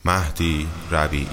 مهدی ربیعی.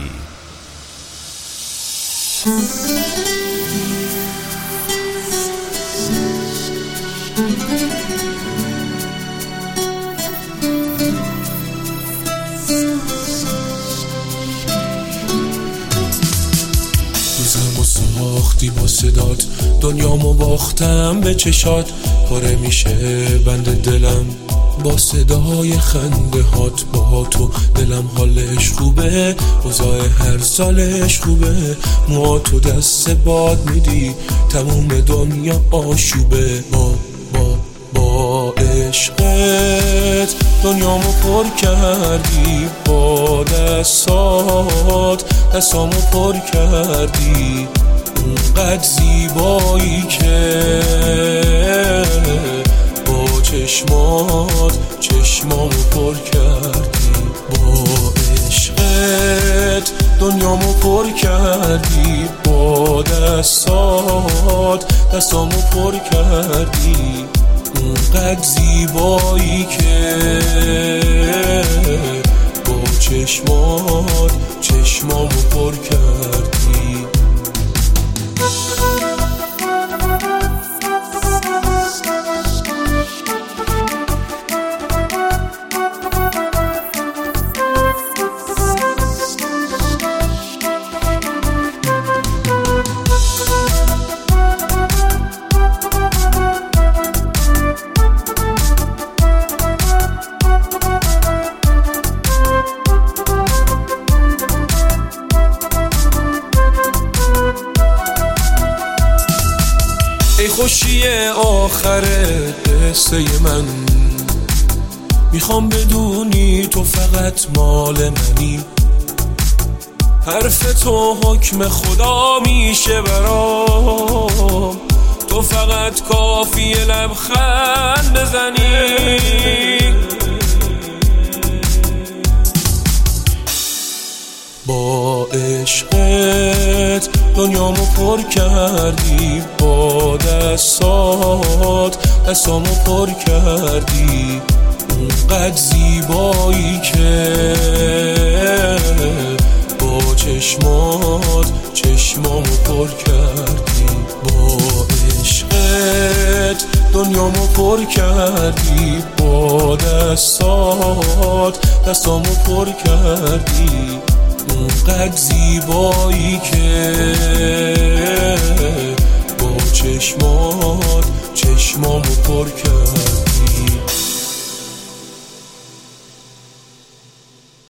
روزمو ساختی با صدات، دنیامو باختم به چشات، پاره میشه بند دلم با صدای خنده هات. با تو دلم حالش خوبه، اوضاع هر سالش خوبه، موهاتو دست باد میدی، تموم دنیا آشوبه. با عشقت دنیامو پر کردی، با دستات دستامو پر کردی، اونقدر زیبایی که با چشمات چشمامو پر کردی. با عشقت دنیامو پر کردی، با دستات دستامو پر کردی، اونقدر زیبایی که با چشمات چشمامو پر کردی. ای خوشی آخر قصه من، میخوام بدونی تو فقط مال منی، حرف تو حکم خدا میشه برام، تو فقط کافیه لبخند بزنی. با عشقت دنیامو پر کردی، با دستات دستامو پر کردی، اونقدر زیبایی که با چشمات چشمامو پر کردی. با عشقت دنیامو پر کردی، با دستات دستامو پر کردی، اونقدر زیبایی که با چشمات چشمامو پر کردی.